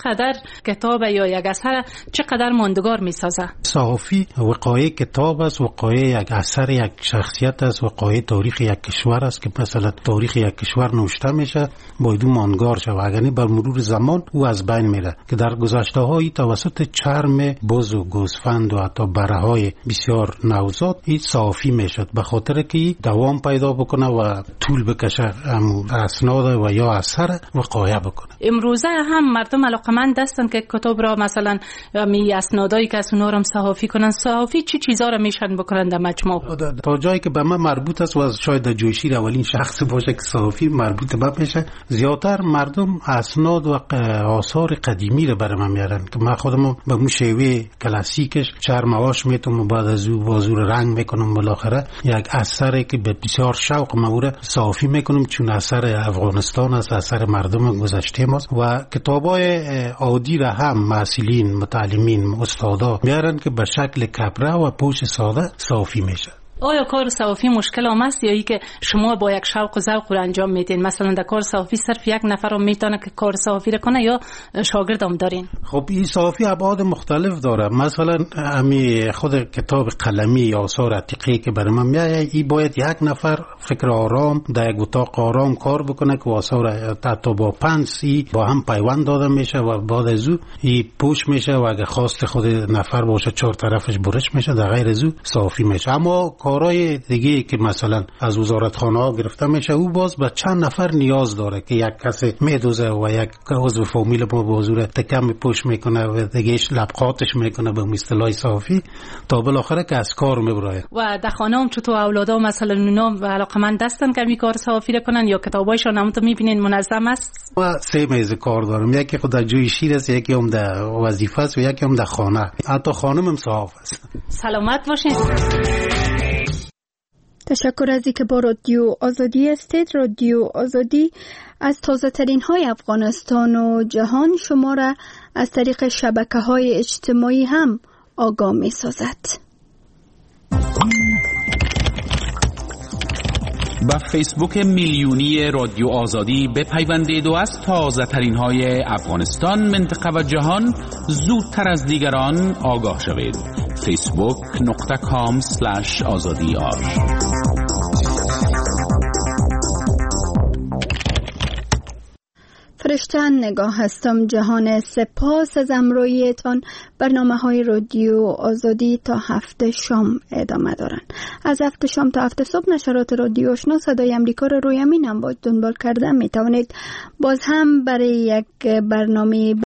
چقدر کتاب یا یک اثر چقدر ماندگار میسازه؟ صحافی وقایع کتاب است، وقایع یک اثر یک شخصیت است، وقایع تاریخ یک کشور است که مثلا تاریخ یک کشور نوشته میشه باید ماندگار شه، اگر بر مرور زمان او از بین میره. که در گذشته های توسط چرم بز و گوسفند و حتی بره‌های بسیار نوزاد این صحافی میشد، به خاطر که دوام پیدا بکنه و طول بکشه اسناد و یا اثر وقایع بکنه. امروزه هم مردم علاقمند هستن که کتاب را مثلا می اسنادایی که از اونا را صحافی کنن. صحافی چی چیزا را میشن بکنن در مجموع؟ تا جایی که به من مربوط است و شاید جویشیر اولین شخص باشه که صحافی مربوط به میشه، زیادتر مردم اسناد و آثار قدیمی رو برام میارن که من خودم به اون شیوه کلاسیکش چرمواش میتونم بعد از او بازور رنگ میکنم، بالاخره یک اثری که به بسیار شوق مورد صحافی میکنم چون اثر افغانستان است، اثر مردم گذشته ماست. و کتابای عادی را هم مسئولین، متعلمین، استادا میارن که به شکل کپره و پوش ساده صحافی میشه. آیا کار صحافی مشکل آمست یا ای که شما با یک شوق و ذوق رو انجام میدین؟ مثلا در کار صحافی صرف یک نفر رو میتونه که کار صحافی رو کنه یا شاگرد هم دارین؟ خب این صحافی ابعاد مختلف داره. مثلا امی خود کتاب قلمی یا آثار عتیقه که برای من میاد، این باید یک نفر فکر آرام در یک اتاق آرام کار بکنه که آثار حتی با پنسی با هم پیوند داده میشه و بعد از او این پوش میشه و اگه خواست خود نفر باشه چهار طرفش برش میشه، در غیر از او صحافی میشه. اما کارهای دیگه که مثلا از وزارتخانه ها گرفته میشه او باز به چند نفر نیاز داره که یک کسی میدوزه و یک عضو فامیل با بازور تکم پوش میکنه و دیگهش لبقاتش میکنه به اصطلاح صحافی تا بالاخره که از کار میبره. و در خانه هم چطور اولادا مثلا اونا علاقمند هستن که می کار صحافی کنن یا کتابایشون هم تو میبینین منظم است؟ و سه میز کار دارم، یکی خود در جوی شیر است، یکی هم در وظیفه است و یکی هم در خانه. حتی خانم هم صحاف است. سلامت باشین. تشکر از اینکه با رادیو آزادی هستید. رادیو آزادی از تازه ترین های افغانستان و جهان شما را از طریق شبکه های اجتماعی هم آگاه می سازد. با فیسبوک میلیونی رادیو آزادی بپیوندید و از تازه ترین های افغانستان، منطقه و جهان زودتر از دیگران آگاه شوید. facebook.com/azadiar. فرشته نگاه هستم جهان. سپاس از همراهیتان. برنامه‌های رادیو آزادی تا هفته شام ادامه دارند. از هفته شام تا هفته صبح نشرات رادیو آشنا صدای امریکا را روی امین هم باید دنبال کرده می توانید. باز هم برای یک برنامه